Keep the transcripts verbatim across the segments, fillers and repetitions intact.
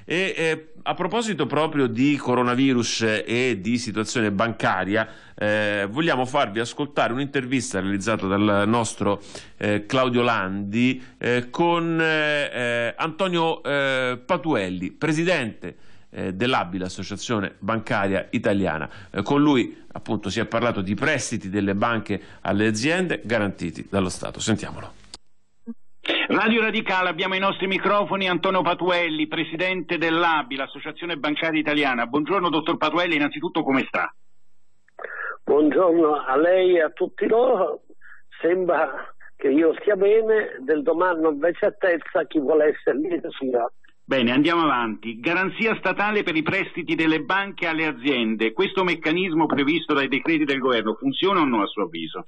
E eh, a proposito proprio di coronavirus e di situazione bancaria, eh, vogliamo farvi ascoltare un'intervista realizzata dal nostro eh, Claudio Landi eh, con eh, Antonio eh, Patuelli, presidente eh, dell'A B I, l'Associazione Bancaria Italiana. Eh, con lui appunto si è parlato di prestiti delle banche alle aziende garantiti dallo Stato. Sentiamolo. Radio Radicale, abbiamo ai nostri microfoni Antonio Patuelli, presidente dell'A B I, l'Associazione Bancaria Italiana. Buongiorno dottor Patuelli, innanzitutto come sta? Buongiorno a lei e a tutti loro. Sembra che io stia bene, del domani non c'è certezza, chi vuole essere lì sia. Bene, andiamo avanti. Garanzia statale per i prestiti delle banche alle aziende. Questo meccanismo previsto dai decreti del governo funziona o no a suo avviso?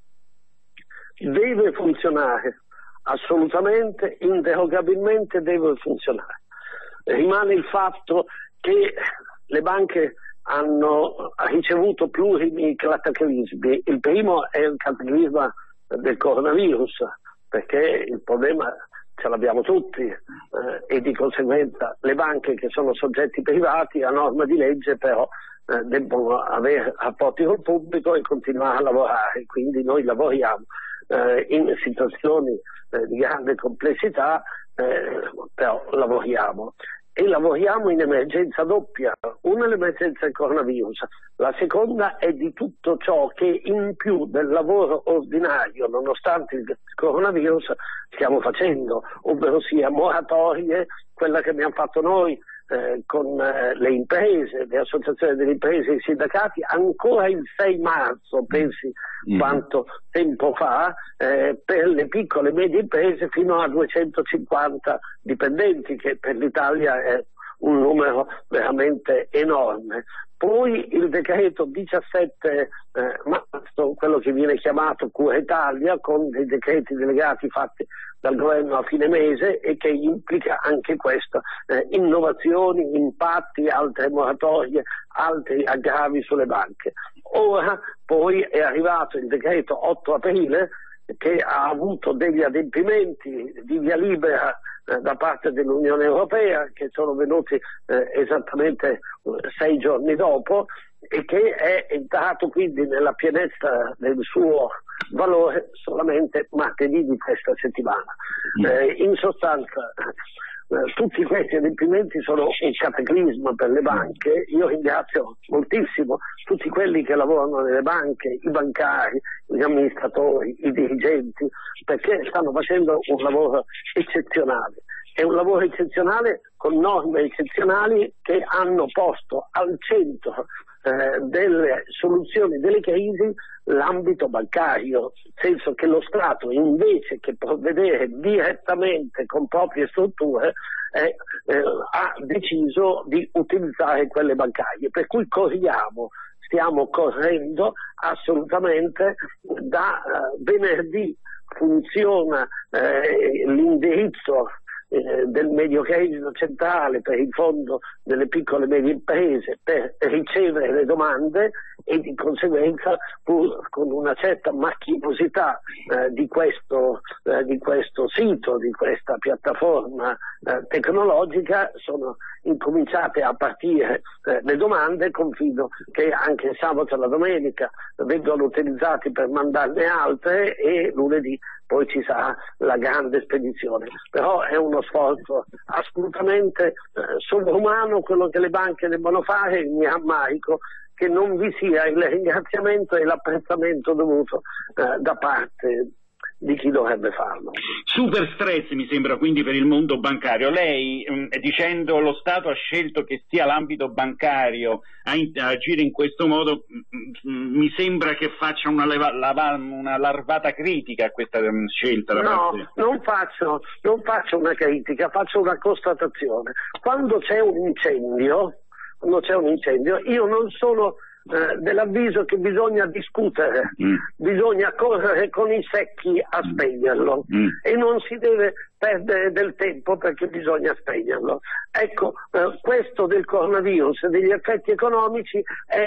Deve funzionare. Assolutamente, inderogabilmente deve funzionare. Rimane il fatto che le banche hanno ricevuto plurimi cataclismi. Il primo è il cataclisma del coronavirus, perché il problema ce l'abbiamo tutti eh, e di conseguenza le banche, che sono soggetti privati a norma di legge, però eh, debbono avere rapporti col pubblico e continuare a lavorare. Quindi noi lavoriamo eh, in situazioni eh, di grande complessità, eh, però lavoriamo. E lavoriamo in emergenza doppia. Una è l'emergenza del coronavirus, la seconda è di tutto ciò che in più del lavoro ordinario, nonostante il coronavirus, stiamo facendo, ovvero sia moratorie, quella che abbiamo fatto noi eh, con eh, le imprese, le associazioni delle imprese e i sindacati, ancora il sei marzo, pensi mm. quanto tempo fa, eh, per le piccole e medie imprese fino a duecentocinquanta dipendenti, che per l'Italia è un numero veramente enorme. Poi il decreto diciassette eh, marzo, quello che viene chiamato Cura Italia, con dei decreti delegati fatti dal governo a fine mese e che implica anche questo, eh, innovazioni, impatti, altre moratorie, altri aggravi sulle banche. Ora poi è arrivato il decreto otto aprile, che ha avuto degli adempimenti di via libera eh, da parte dell'Unione Europea, che sono venuti eh, esattamente eh, sei giorni dopo, e che è entrato quindi nella pienezza del suo valore solamente martedì di questa settimana. Eh, in sostanza eh, tutti questi adempimenti sono un cataclisma per le banche. Io ringrazio moltissimo tutti quelli che lavorano nelle banche, i bancari, gli amministratori, i dirigenti, perché stanno facendo un lavoro eccezionale. È un lavoro eccezionale con norme eccezionali che hanno posto al centro eh, delle soluzioni delle crisi l'ambito bancario, nel senso che lo Stato, invece che provvedere direttamente con proprie strutture, eh, eh, ha deciso di utilizzare quelle bancarie, per cui corriamo, stiamo correndo assolutamente. Da eh, venerdì funziona eh, l'indirizzo Eh, del medio credito centrale per il fondo delle piccole e medie imprese per ricevere le domande, e di conseguenza, pur con una certa macchinosità eh, di questo eh, di questo sito, di questa piattaforma eh, tecnologica, sono incominciate a partire eh, le domande. Confido che anche il sabato e la domenica vengano utilizzati per mandarne altre, e lunedì poi ci sarà la grande spedizione. Però è uno sforzo assolutamente eh, sovrumano quello che le banche debbono fare, e mi rammarico che non vi sia il ringraziamento e l'apprezzamento dovuto eh, da parte di chi dovrebbe farlo. Super stress mi sembra quindi per il mondo bancario. Lei mh, dicendo lo Stato ha scelto che sia l'ambito bancario a, in, a agire in questo modo, mh, mh, mi sembra che faccia una, leva, lava, una larvata critica a questa mh, scelta da no, parte. non faccio, non faccio una critica, faccio una constatazione. Quando c'è un incendio, quando c'è un incendio, io non sono Eh, dell'avviso che bisogna discutere, mm. bisogna correre con i secchi a spegnerlo, mm. e non si deve perdere del tempo, perché bisogna spegnerlo. Ecco, eh, questo del coronavirus e degli effetti economici è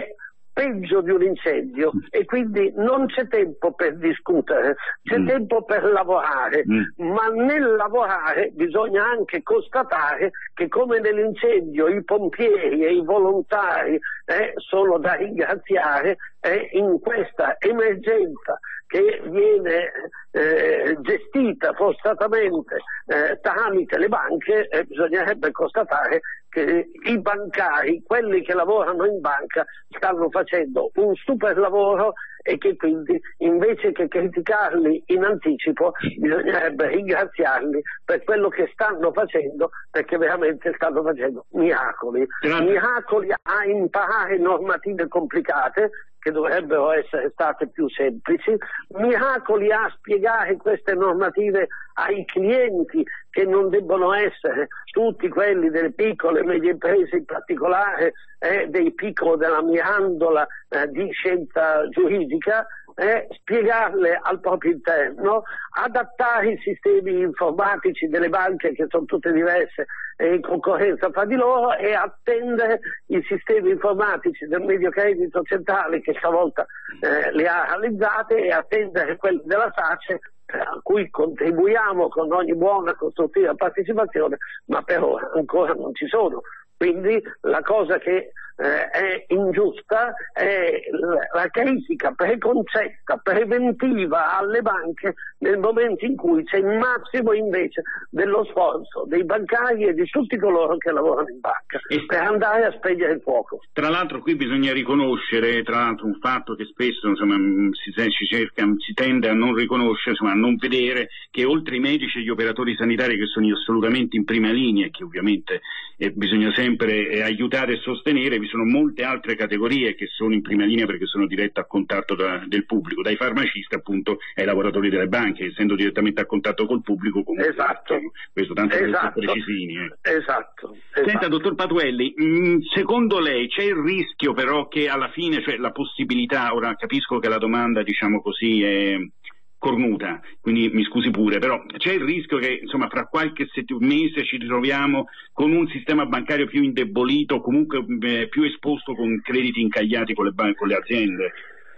peggio di un incendio e quindi non c'è tempo per discutere, c'è mm. tempo per lavorare, mm. ma nel lavorare bisogna anche constatare che come nell'incendio i pompieri e i volontari eh, sono da ringraziare, eh, in questa emergenza che viene eh, gestita forzatamente eh, tramite le banche, eh, bisognerebbe constatare che i bancari, quelli che lavorano in banca, stanno facendo un super lavoro e che quindi invece che criticarli in anticipo bisognerebbe ringraziarli per quello che stanno facendo, perché veramente stanno facendo miracoli, miracoli a imparare normative complicate che dovrebbero essere state più semplici, miracoli a spiegare queste normative ai clienti che non debbono essere tutti quelli delle piccole e medie imprese, in particolare eh, dei piccoli della mirandola eh, di scienza giuridica, eh, spiegarle al proprio interno, adattare i sistemi informatici delle banche che sono tutte diverse e in concorrenza fra di loro e attendere i sistemi informatici del Medio Credito Centrale che stavolta eh, le ha realizzate e attendere quelli della SACE a cui contribuiamo con ogni buona costruttiva partecipazione, ma per ora ancora non ci sono. Quindi la cosa che eh, è ingiusta è la critica preconcetta, preventiva alle banche nel momento in cui c'è il massimo invece dello sforzo dei bancari e di tutti coloro che lavorano in banca e per andare a spegnere il fuoco. Tra l'altro qui bisogna riconoscere, tra l'altro un fatto che spesso insomma, si, si, cerca, si tende a non riconoscere, insomma, a non vedere che oltre i medici e gli operatori sanitari che sono assolutamente in prima linea e che ovviamente eh, bisogna sempre eh, aiutare e sostenere, vi sono molte altre categorie che sono in prima linea perché sono dirette a contatto da, del pubblico, dai farmacisti appunto ai lavoratori delle banche, essendo direttamente a contatto col pubblico comunque. Esatto. Questo tanto per esatto. essere precisini. Eh. Esatto. Senta, esatto. dottor Patuelli, mh, secondo lei c'è il rischio però che alla fine, cioè la possibilità, ora capisco che la domanda diciamo così è cornuta, quindi mi scusi pure, però c'è il rischio che insomma fra qualche sett- mese ci ritroviamo con un sistema bancario più indebolito, comunque eh, più esposto con crediti incagliati con le banche, con le aziende?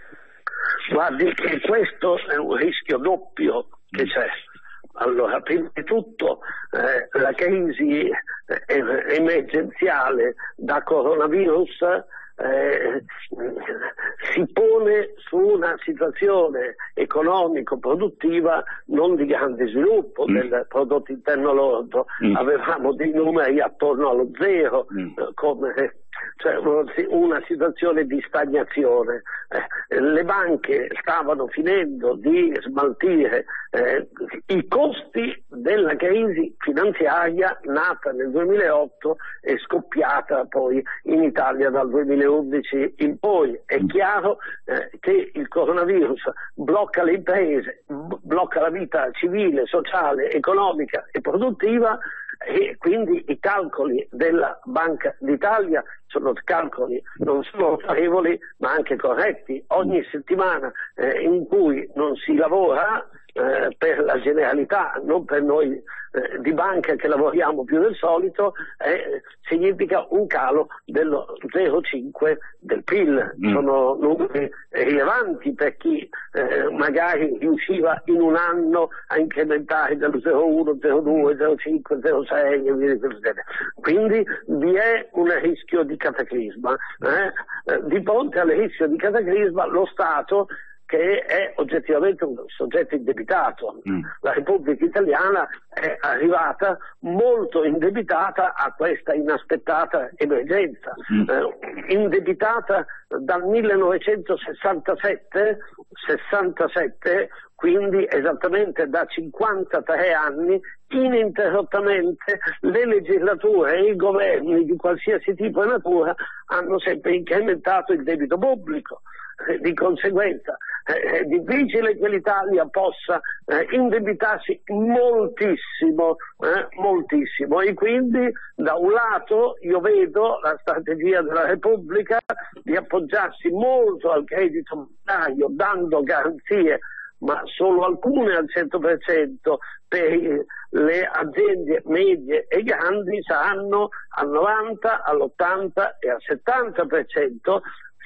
Guardi che questo è un rischio doppio che c'è. Allora, prima di tutto eh, la crisi eh, emergenziale da coronavirus Eh, si pone su una situazione economico-produttiva non di grande sviluppo mm. del prodotto interno lordo, mm. avevamo dei numeri attorno allo zero, mm. eh, come cioè una situazione di stagnazione. Eh, le banche stavano finendo di smaltire eh, i costi della crisi finanziaria nata nel duemilaotto e scoppiata poi in Italia dal duemilaundici in poi. È chiaro eh, che il coronavirus blocca le imprese, b- blocca la vita civile, sociale, economica e produttiva, e quindi i calcoli della Banca d'Italia sono calcoli non solo favorevoli ma anche corretti. Ogni settimana eh, in cui non si lavora eh, per la generalità, non per noi eh, di banca che lavoriamo più del solito, eh, significa un calo dello zero virgola cinque del P I L. Mm. Sono numeri rilevanti per chi eh, magari riusciva in un anno a incrementare dello zero virgola uno, zero virgola due, zero virgola cinque, zero virgola sei e via di questo genere. Quindi vi è un rischio di cataclisma. Eh? Di fronte al rischio di cataclisma lo Stato, che è oggettivamente un soggetto indebitato. Mm. La Repubblica Italiana è arrivata molto indebitata a questa inaspettata emergenza, mm. eh, indebitata dal millenovecentosessantasette, sessantasette, quindi esattamente da cinquantatré anni, ininterrottamente le legislature e i governi di qualsiasi tipo e natura hanno sempre incrementato il debito pubblico. Di conseguenza è difficile che l'Italia possa eh, indebitarsi moltissimo, eh, moltissimo, e quindi da un lato io vedo la strategia della Repubblica di appoggiarsi molto al credito bancario, dando garanzie, ma solo alcune al cento per cento per le aziende medie e grandi saranno al novanta, all'ottanta e al settanta per cento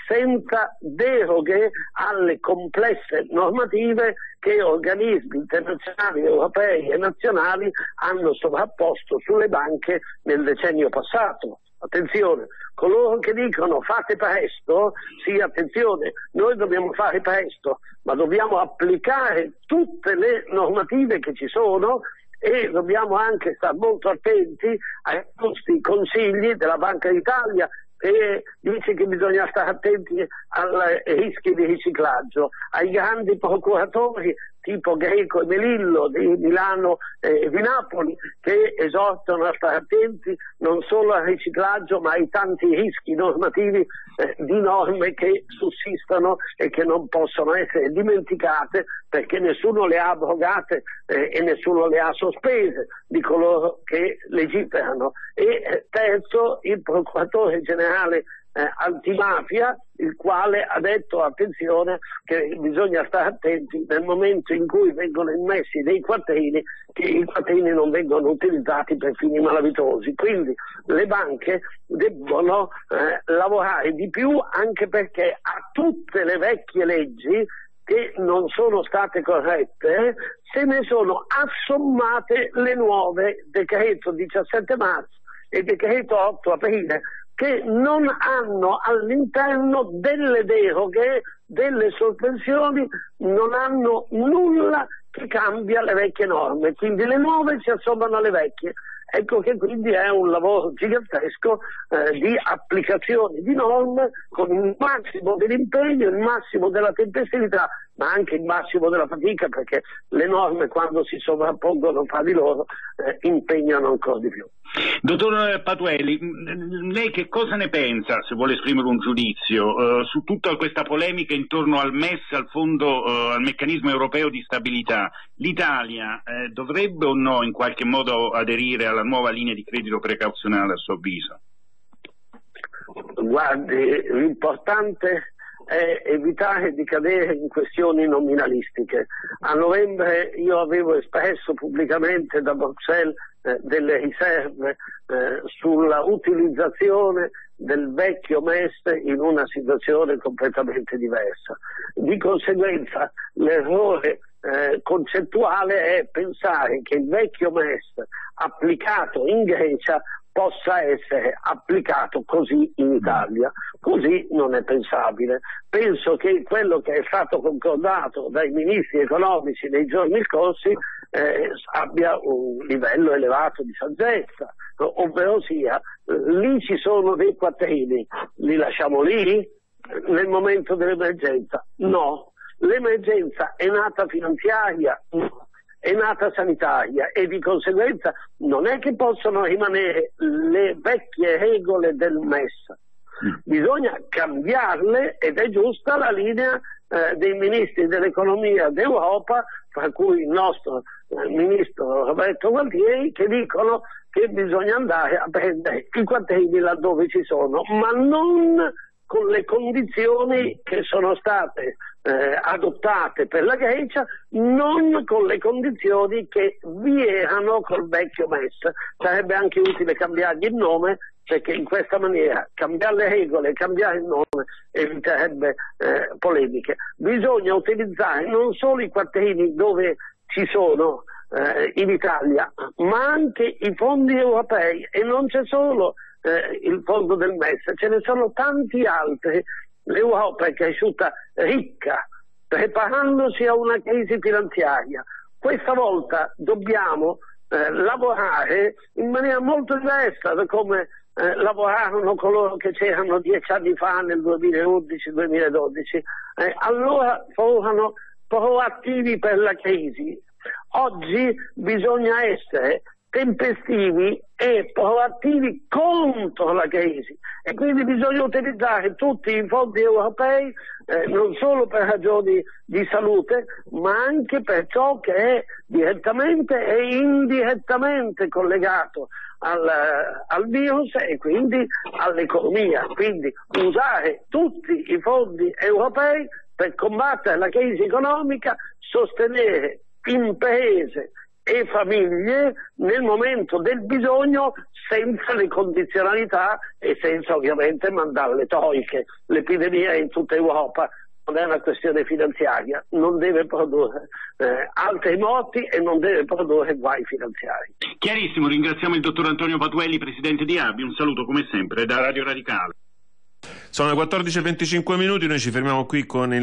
senza deroghe alle complesse normative che organismi internazionali, europei e nazionali hanno sovrapposto sulle banche nel decennio passato. Attenzione, coloro che dicono fate presto, sì, attenzione, noi dobbiamo fare presto, ma dobbiamo applicare tutte le normative che ci sono e dobbiamo anche stare molto attenti ai giusti consigli della Banca d'Italia, che dice che bisogna stare attenti ai rischi di riciclaggio, ai grandi procuratori tipo Greco e Melillo di Milano e di Napoli, che esortano a stare attenti non solo al riciclaggio ma ai tanti rischi normativi eh, di norme che sussistono e che non possono essere dimenticate, perché nessuno le ha abrogate eh, e nessuno le ha sospese di coloro che legiferano. E eh, terzo, il procuratore generale Eh, antimafia, il quale ha detto attenzione che bisogna stare attenti nel momento in cui vengono immessi dei quattrini, che i quattrini non vengono utilizzati per fini malavitosi. Quindi le banche debbono eh, lavorare di più, anche perché a tutte le vecchie leggi che non sono state corrette se ne sono assommate le nuove, decreto diciassette marzo e decreto otto aprile, che non hanno all'interno delle deroghe, delle sospensioni, non hanno nulla che cambia le vecchie norme, quindi le nuove si assommano alle vecchie. Ecco che quindi è un lavoro gigantesco eh, di applicazione di norme con il massimo dell'impegno, il massimo della tempestività, ma anche il massimo della fatica, perché le norme, quando si sovrappongono fra di loro, eh, impegnano ancora di più. Dottor Patuelli, lei che cosa ne pensa, se vuole esprimere un giudizio, eh, su tutta questa polemica intorno al M E S, al fondo, eh, al meccanismo europeo di stabilità? L'Italia eh, dovrebbe o no in qualche modo aderire alla nuova linea di credito precauzionale, a suo avviso? Guardi, l'importante è evitare di cadere in questioni nominalistiche. A novembre io avevo espresso pubblicamente da Bruxelles eh, delle riserve eh, sulla utilizzazione del vecchio M E S in una situazione completamente diversa. Di conseguenza l'errore eh, concettuale è pensare che il vecchio M E S applicato in Grecia possa essere applicato così in Italia. Così non è pensabile. Penso che quello che è stato concordato dai ministri economici nei giorni scorsi eh, abbia un livello elevato di saggezza, ovvero sia, lì ci sono dei quattrini, li lasciamo lì nel momento dell'emergenza? No. L'emergenza è nata finanziaria? No. È nata sanitaria, e di conseguenza non è che possono rimanere le vecchie regole del M E S, bisogna cambiarle, ed è giusta la linea eh, dei ministri dell'economia d'Europa, fra cui il nostro eh, ministro Roberto Gualtieri, che dicono che bisogna andare a prendere i quattrini laddove ci sono, ma non con le condizioni che sono state eh, adottate per la Grecia, non con le condizioni che vi erano col vecchio M E S. Sarebbe anche utile cambiargli il nome, perché in questa maniera cambiare le regole e cambiare il nome eviterebbe eh, polemiche. Bisogna utilizzare non solo i quattrini dove ci sono eh, in Italia, ma anche i fondi europei, e non c'è solo Eh, il fondo del M E S, ce ne sono tanti altri. L'Europa è cresciuta ricca, preparandosi a una crisi finanziaria. Questa volta dobbiamo eh, lavorare in maniera molto diversa da come eh, lavorarono coloro che c'erano dieci anni fa, nel duemilaundici duemiladodici. Eh, allora furono proattivi per la crisi. Oggi bisogna essere tempestivi e proattivi contro la crisi, e quindi bisogna utilizzare tutti i fondi europei eh, non solo per ragioni di salute, ma anche per ciò che è direttamente e indirettamente collegato al, al virus e quindi all'economia. Quindi usare tutti i fondi europei per combattere la crisi economica, sostenere imprese e famiglie nel momento del bisogno, senza le condizionalità e senza ovviamente mandare le troiche. L'epidemia è in tutta Europa, non è una questione finanziaria, non deve produrre eh, altri morti e non deve produrre guai finanziari. Chiarissimo, ringraziamo il dottor Antonio Patuelli, presidente di A B I, un saluto come sempre da Radio Radicale. Sono le quattordici e venticinque minuti, noi ci fermiamo qui con il